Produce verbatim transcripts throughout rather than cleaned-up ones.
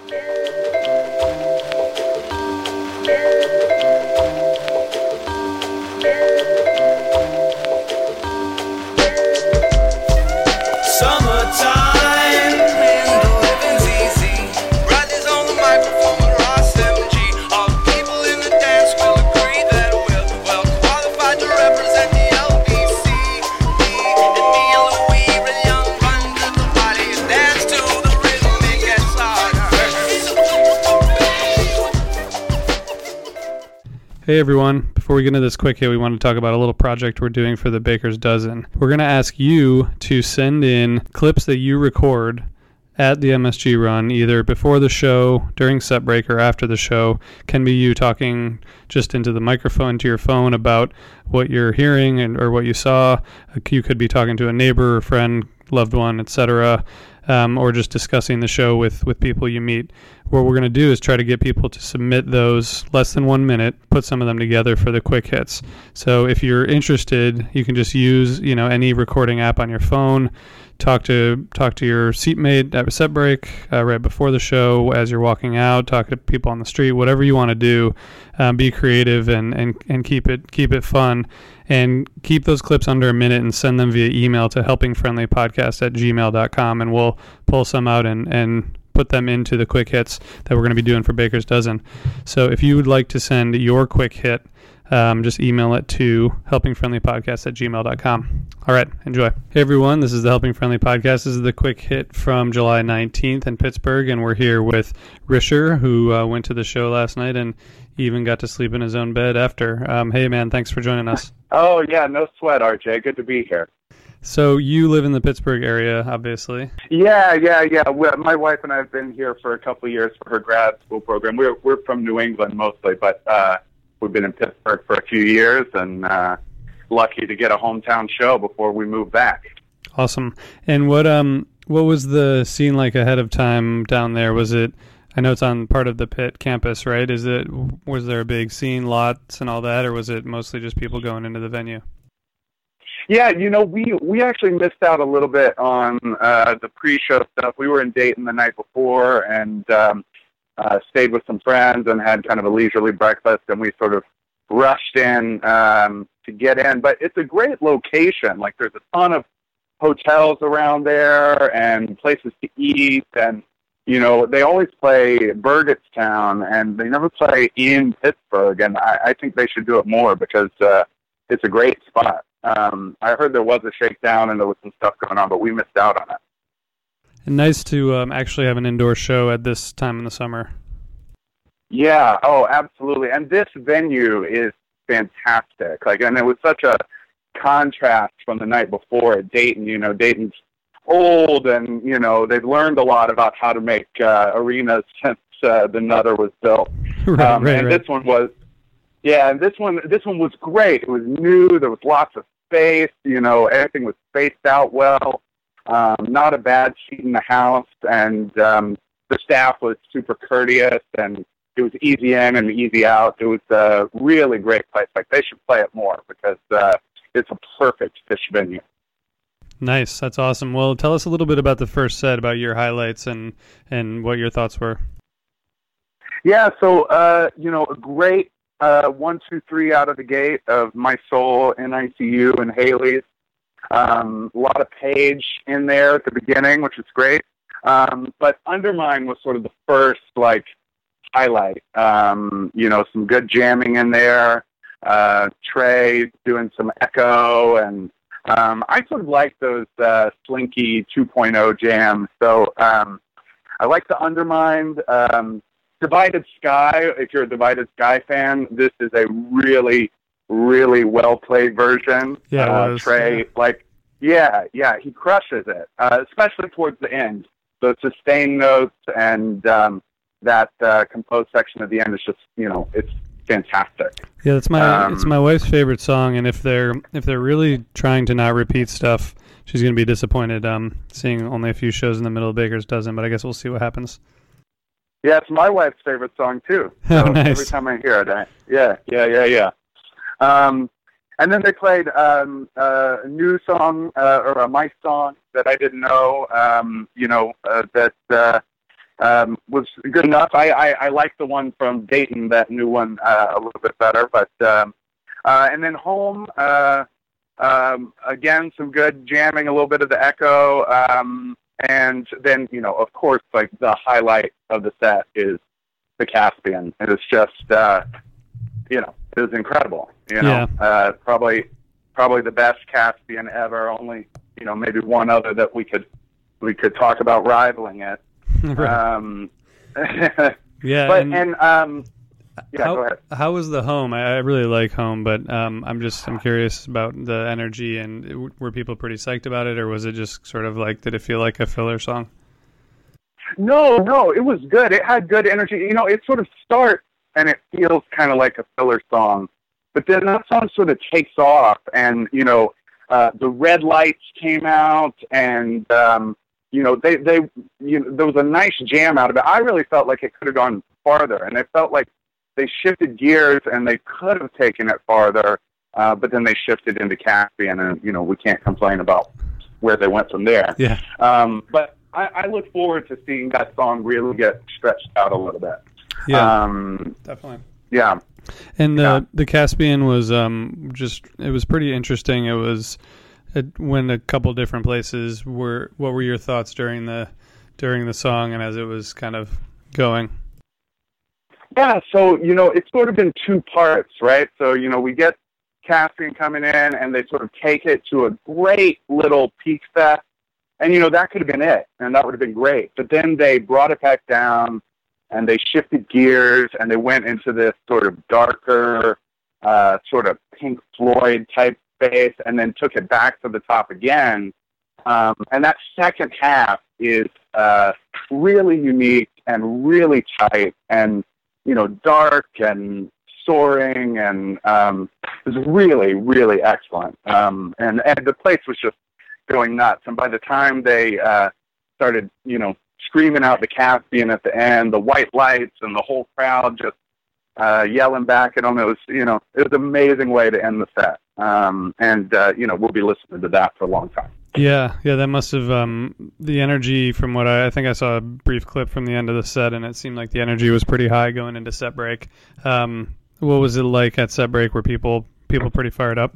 Hey everyone, before we get into this quick hit, we want to talk about a little project we're doing for the Baker's Dozen. We're going to ask you to send in clips that you record at the M S G run, either before the show, during set break, or after the show. Can be you talking just into the microphone, to your phone, about what you're hearing and or what you saw. You could be talking to a neighbor, a friend, loved one, et cetera, um, or just discussing the show with, with people you meet. What we're going to do is try to get people to submit those less than one minute, put some of them together for the quick hits. So if you're interested, you can just use, you know, any recording app on your phone. Talk to talk to your seatmate at a set break, uh, right before the show, as you're walking out. Talk to people on the street. Whatever you want to do, um, be creative and, and, and keep it keep it fun. And keep those clips under a minute and send them via email to helpingfriendlypodcast at gmail dot com, and we'll pull some out and and put them into the quick hits that we're going to be doing for Baker's Dozen. So if you would like to send your quick hit, um, just email it to helpingfriendlypodcast at gmail dot com. All right, enjoy. Hey everyone, this is the Helping Friendly Podcast. This is the quick hit from July nineteenth in Pittsburgh, and we're here with Risher, who uh, went to the show last night and even got to sleep in his own bed after. Um, hey man, thanks for joining us. Oh yeah, no sweat, R J. Good to be here. So you live in the Pittsburgh area, obviously. Yeah, yeah, yeah. Well, my wife and I have been here for a couple of years for her grad school program. We're we're from New England mostly, but uh, we've been in Pittsburgh for a few years, and uh, lucky to get a hometown show before we move back. Awesome. And what um what was the scene like ahead of time down there? Was it? I know it's on part of the Pitt campus, right? Is it? Was there a big scene, lots, and all that, or was it mostly just people going into the venue? Yeah, you know, we, we actually missed out a little bit on uh, the pre-show stuff. We were in Dayton the night before and um, uh, stayed with some friends and had kind of a leisurely breakfast, and we sort of rushed in um, to get in. But it's a great location. Like, there's a ton of hotels around there and places to eat, and, you know, they always play Burgettstown, and they never play in Pittsburgh, and I, I think they should do it more because uh, it's a great spot. Um, I heard there was a shakedown and there was some stuff going on, but we missed out on it. And nice to um, actually have an indoor show at this time in the summer. Yeah, oh, absolutely. And this venue is fantastic. Like, and it was such a contrast from the night before at Dayton. You know, Dayton's old, and you know they've learned a lot about how to make uh, arenas since uh, the Nutter was built. right, um, right, and right. this one was. Yeah, and this one, this one was great. It was new. There was lots of space. You know, everything was spaced out well. Um, not a bad seat in the house, and um, the staff was super courteous, and it was easy in and easy out. It was a really great place. Like, they should play it more because uh, it's a perfect Phish venue. Nice, that's awesome. Well, tell us a little bit about the first set, about your highlights and and what your thoughts were. Yeah, so uh, you know, a great. Uh, one, two, three out of the gate of My Soul, N I C U, and Haley's. Um, a lot of Page in there at the beginning, which is great. Um, but Undermine was sort of the first, like, highlight. Um, you know, some good jamming in there. Uh, Trey doing some echo, and um, I sort of like those uh, Slinky two point oh jams. So um, I like the Undermine. Um, Divided Sky, if you're a Divided Sky fan, this is a really, really well-played version. Yeah, it uh, was, Trey, yeah. like, yeah, yeah, he crushes it, uh, especially towards the end. The sustained notes and um, that uh, composed section at the end is just, you know, it's fantastic. Yeah, it's my um, it's my wife's favorite song, and if they're if they're really trying to not repeat stuff, she's going to be disappointed. Um, seeing only a few shows in the middle of Baker's Dozen, but I guess we'll see what happens. Yeah, it's my wife's favorite song, too. So oh, nice. Every time I hear it, I, yeah, yeah, yeah, yeah. Um, and then they played um, uh, a new song, uh, or a My song that I didn't know, um, you know, uh, that uh, um, was good enough. I, I, I like the one from Dayton, that new one, uh, a little bit better. But um, uh, and then home, uh, um, again, some good jamming, a little bit of the Echo, um, and then you know, of course, like the highlight of the set is the Caspian. It was just, uh, you know, it was incredible. You know, Yeah. uh, probably probably the best Caspian ever. Only, you know, maybe one other that we could we could talk about rivaling it. Right. Um, Yeah. but and and um, yeah, how, go ahead. how was the home? I, I really like home, but um, I'm just I'm curious about the energy, and it, were people pretty psyched about it, or was it just sort of like, did it feel like a filler song? No, no, it was good. It had good energy. You know, it sort of starts and it feels kind of like a filler song, but then that song sort of takes off, and you know, uh, the red lights came out, and um, you know, they they you know, there was a nice jam out of it. I really felt like it could have gone farther, and it felt like they shifted gears and they could have taken it farther, uh, but then they shifted into Caspian, and you know, we can't complain about where they went from there. Yeah. Um, but I, I look forward to seeing that song really get stretched out a little bit. Yeah. Um, Definitely. yeah. And the Yeah. the Caspian was um just it was pretty interesting. It was it went a couple different places. Were what were your thoughts during the during the song and as it was kind of going? Yeah, so, you know, it's sort of in two parts, right? So, you know, we get Caspian coming in, and they sort of take it to a great little peak fest. And, you know, that could have been it, and that would have been great. But then they brought it back down, and they shifted gears, and they went into this sort of darker, uh, sort of Pink Floyd type space, and then took it back to the top again. Um, and that second half is uh, really unique and really tight, and you know, dark and soaring, and um, it was really, really excellent. Um, and, and the place was just going nuts. And by the time they uh, started, you know, screaming out the Caspian at the end, the white lights and the whole crowd just uh, yelling back at them, it was, you know, it was an amazing way to end the set. Um, and, uh, you know, we'll be listening to that for a long time. Yeah, yeah, that must have um, the energy from what I, I think I saw a brief clip from the end of the set, and it seemed like the energy was pretty high going into set break. Um, what was it like at set break? Were people people pretty fired up?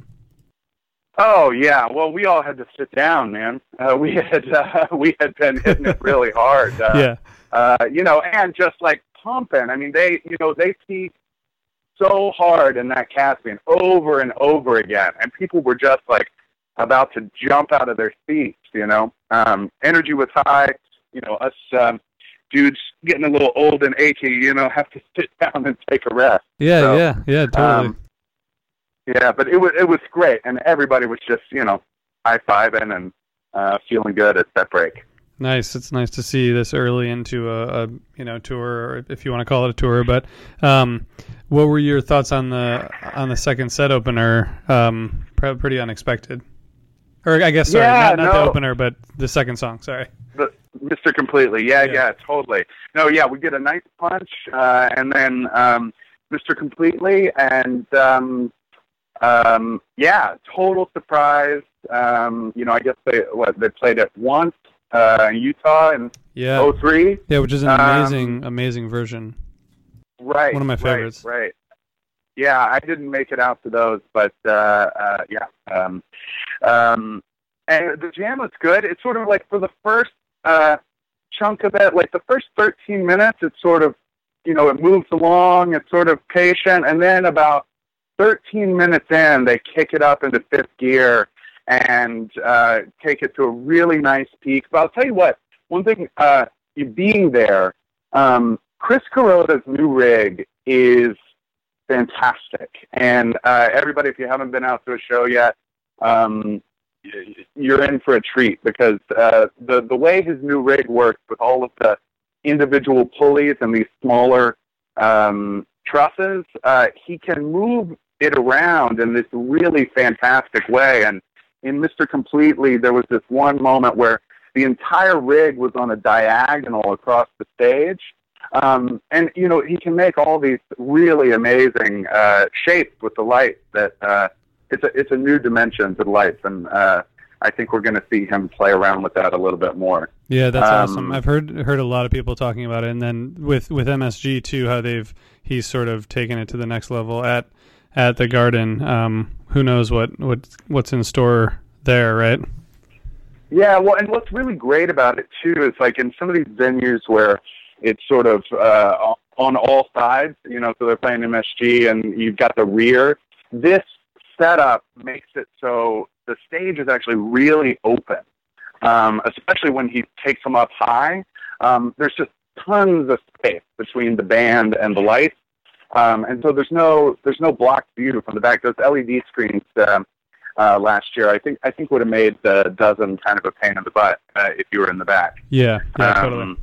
Oh yeah, well we all had to sit down, man. Uh, we had uh, we had been hitting it really hard. Uh, Yeah. Uh, you know, and just like pumping. I mean, they you know they peaked so hard in that Caspian over and over again, and people were just like about to jump out of their seats, you know. Um, energy was high, you know, us um, dudes getting a little old and achy, you know, have to sit down and take a rest. Yeah, So, yeah, yeah, totally. Um, yeah, but it was it was great, and everybody was just, you know, high-fiving and uh, feeling good at that break. Nice. It's nice to see this early into a, a you know tour, or if you want to call it a tour. But um, what were your thoughts on the on the second set opener? Um, pretty unexpected. Or I guess, sorry, Yeah, not, not no. the opener, but the second song, sorry. The, Mister Completely, yeah, Yeah. yeah, totally. No, yeah, we get a nice punch, uh, and then um, Mister Completely, and um, um, yeah, total surprise. Um, you know, I guess they what they played it once uh, in Utah in Yeah. oh three. Yeah, which is an Um, amazing, amazing version. Right. One of my favorites. Right. right. Yeah, I didn't make it out to those, but uh, uh, yeah. Um, um, and the jam was good. It's sort of like for the first uh, chunk of it, like the first thirteen minutes, it's sort of, you know, it moves along, it's sort of patient, and then about thirteen minutes in, they kick it up into fifth gear and uh, take it to a really nice peak. But I'll tell you what, one thing, uh, you being there, um, Chris Kuroda's new rig is fantastic. And uh, everybody, if you haven't been out to a show yet, um, you're in for a treat, because uh, the, the way his new rig works with all of the individual pulleys and these smaller um, trusses, uh, he can move it around in this really fantastic way. And in Mister Completely, there was this one moment where the entire rig was on a diagonal across the stage. Um, and, you know, he can make all these really amazing uh, shapes with the lights that uh, it's, a, it's a new dimension to the lights. And uh, I think we're going to see him play around with that a little bit more. Yeah, that's Um, awesome. I've heard heard a lot of people talking about it, and then with, with M S G too, how they've he's sort of taken it to the next level at at the Garden. Um, who knows what, what what's in store there, right? Yeah, well, and what's really great about it too is like in some of these venues where it's sort of uh, on all sides, you know, so they're playing M S G and you've got the rear. This setup makes it so the stage is actually really open, um, especially when he takes them up high. Um, there's just tons of space between the band and the lights, um, and so there's no there's no blocked view from the back. Those L E D screens um, uh, last year, I think I think would have made the dozen kind of a pain in the butt uh, if you were in the back. Yeah, yeah, um, totally.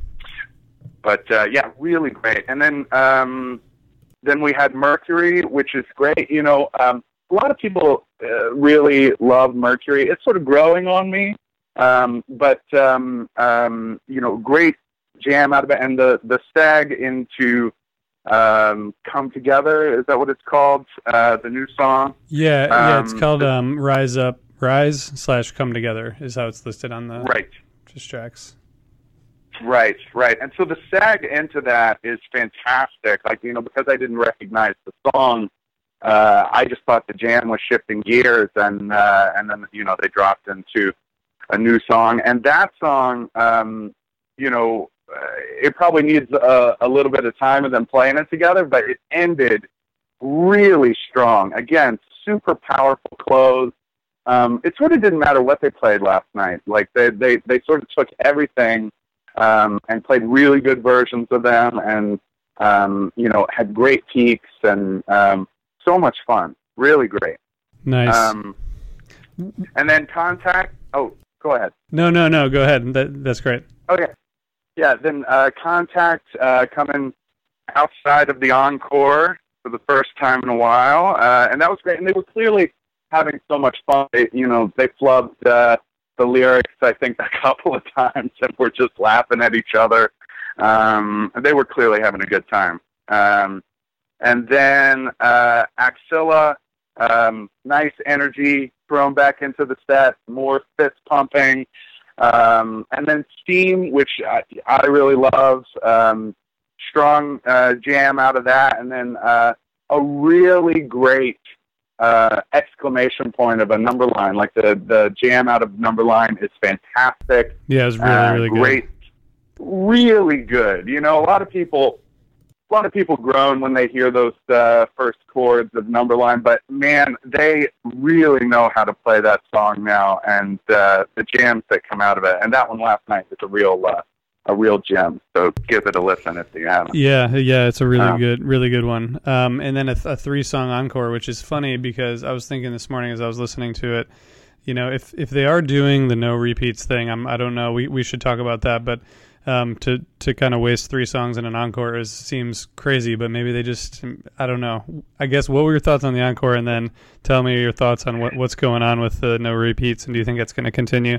But uh, yeah, really great. And then um, then we had Mercury, which is great. You know, um, a lot of people uh, really love Mercury. It's sort of growing on me, um, but um, um, you know, great jam out of it. And the the stag into um, Come Together, is that what it's called? Uh, the new song. Yeah, yeah, it's Um, called um, Rise Up, Rise slash Come Together is how it's listed on the Right. just tracks. Right, right. And so the sag into that is fantastic. Like, you know, because I didn't recognize the song, uh, I just thought the jam was shifting gears, and uh, and then, you know, they dropped into a new song. And that song, um, you know, uh, it probably needs a, a little bit of time of them playing it together, but it ended really strong. Again, super powerful close. Um, it sort of didn't matter what they played last night. Like, they, they, they sort of took everything Um, and played really good versions of them, and um, you know, had great peaks, and um, so much fun. Really great. Nice. Um, and then Contact. Oh, go ahead. No, no, no. Go ahead. That, that's great. Okay. Yeah. Then uh, Contact uh, coming outside of the encore for the first time in a while, uh, and that was great. And they were clearly having so much fun. They, you know, they flubbed Uh, the lyrics, I think, a couple of times, and we're just laughing at each other. Um, they were clearly having a good time. Um, and then uh, Axilla, um, nice energy thrown back into the set, more fist pumping. Um, and then Steam, which I, I really love, um, strong uh, jam out of that. And then uh, a really great Uh, exclamation point of a number line. Like the, the jam out of number line is fantastic. Yeah, it was really, uh, really great, good. Really good. You know, a lot of people, a lot of people groan when they hear those uh, first chords of number line, but man, they really know how to play that song now, and uh, the jams that come out of it. And that one last night was a real, uh, a real gem. So give it a listen if you haven't. Yeah, yeah, it's a really Um, good, really good one. Um, and then a, th- a three-song encore, which is funny because I was thinking this morning as I was listening to it, you know, if if they are doing the no repeats thing, I'm, I don't know, we we should talk about that. But um, to to kind of waste three songs in an encore is seems crazy. But maybe they just, I don't know. I guess what were your thoughts on the encore, and then tell me your thoughts on what what's going on with the no repeats, and do you think it's going to continue?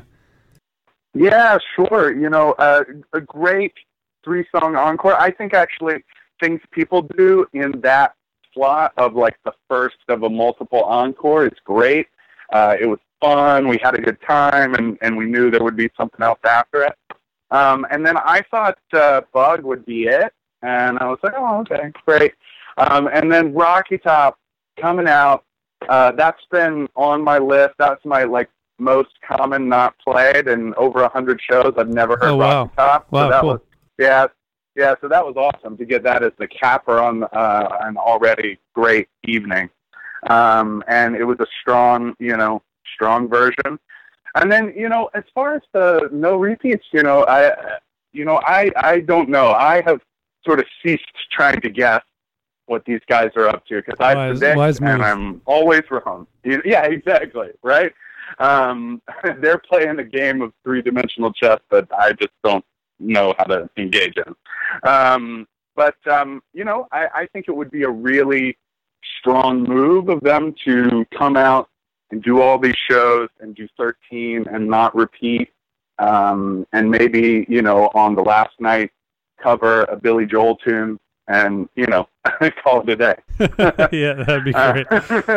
Yeah, sure. You know, uh, a great three-song encore. I think actually things people do in that slot of like the first of a multiple encore is great. Uh, it was fun. We had a good time, and, and we knew there would be something else after it. Um, and then I thought uh, Bug would be it, and I was like, oh, okay, great. Um, and then Rocky Top coming out. Uh, that's been on my list. That's my like most common not played in over a hundred shows. I've never heard oh, wow. Rocky Top. Wow, so that cool. was, yeah, yeah. So that was awesome to get that as the capper on uh, an already great evening. Um, and it was a strong, you know, strong version. And then, you know, as far as the no repeats, you know, I, you know, I, I don't know. I have sort of ceased trying to guess what these guys are up to because I Wise- predict wise and move. I'm always wrong. You- Yeah, exactly. Right. Um, they're playing a game of three-dimensional chess that I just don't know how to engage in. Um, but, um, you know, I, I think it would be a really strong move of them to come out and do all these shows and do thirteen and not repeat. Um, and maybe, you know, on the last night cover a Billy Joel tune. and, you know, call it a day. Yeah, that'd be great.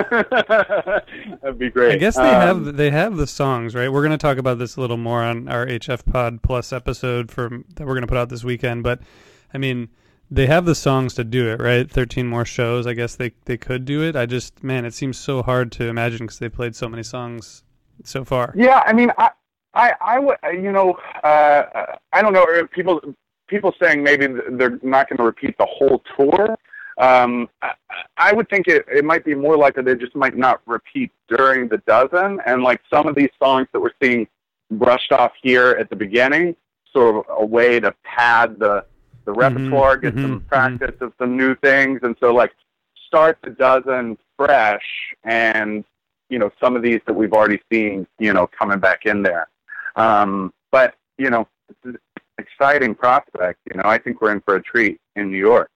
Uh, that'd be great. I guess they um, have they have the songs, right? We're going to talk about this a little more on our H F Pod Plus episode for that we're going to put out this weekend. But I mean, they have the songs to do it, right? thirteen more shows. I guess they they could do it. I just, man, it seems so hard to imagine because they played so many songs so far. Yeah, I mean, I, I, I would, you know, uh, I don't know. People, people saying maybe they're not going to repeat the whole tour. Um, I, I would think it, it might be more likely they just might not repeat during the dozen, and like some of these songs that we're seeing brushed off here at the beginning, sort of a way to pad the the repertoire, mm-hmm, get mm-hmm, some practice mm-hmm. of some new things, and so like start the dozen fresh, and you know some of these that we've already seen, you know, coming back in there. Um, but you know, it's an exciting prospect. You know, I think we're in for a treat in New York.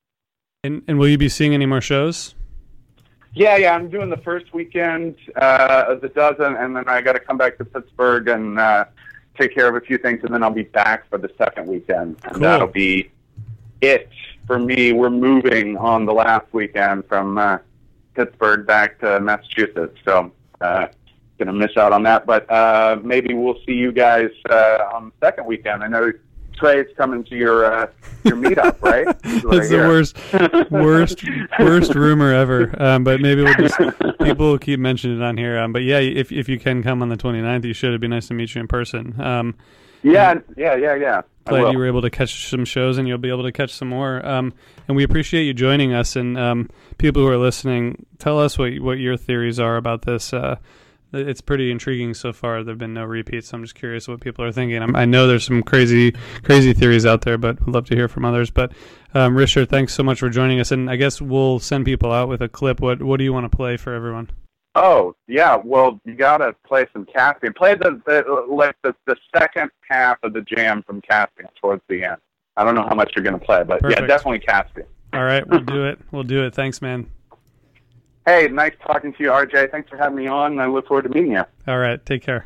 And and will you be seeing any more shows? Yeah, yeah, I'm doing the first weekend uh, of the dozen, and then I got to come back to Pittsburgh and uh, take care of a few things, and then I'll be back for the second weekend, and cool. That'll be it for me. We're moving on the last weekend from uh, Pittsburgh back to Massachusetts, so uh, gonna miss out on that. But uh, maybe we'll see you guys uh, on the second weekend. I know Trey's coming to your uh, your meetup, right? That's the worst, worst, worst rumor ever. Um, but maybe we'll just people will keep mentioning it on here. Um, but yeah, if if you can come on the twenty-ninth, you should. It'd be nice to meet you in person. Um, yeah, yeah, yeah, yeah. Glad you were able to catch some shows, and you'll be able to catch some more. Um, and we appreciate you joining us. And um, people who are listening, tell us what what your theories are about this. Uh, It's pretty intriguing so far. There have been no repeats, so I'm just curious what people are thinking. I'm, I know there's some crazy crazy theories out there, but we'd love to hear from others. But um, Richard, thanks so much for joining us, and I guess we'll send people out with a clip. What what do you want to play for everyone? Oh, yeah, well, you got to play some Caspian. Play the the, like the the second half of the jam from Caspian towards the end. I don't know how much you're going to play, but Perfect. Yeah, definitely Caspian. All right, we'll do it. We'll do it. Thanks, man. Hey, nice talking to you, R J. Thanks for having me on, and I look forward to meeting you. All right, take care.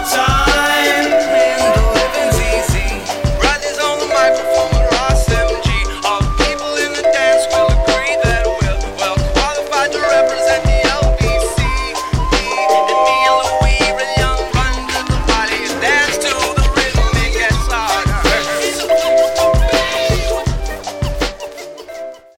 time.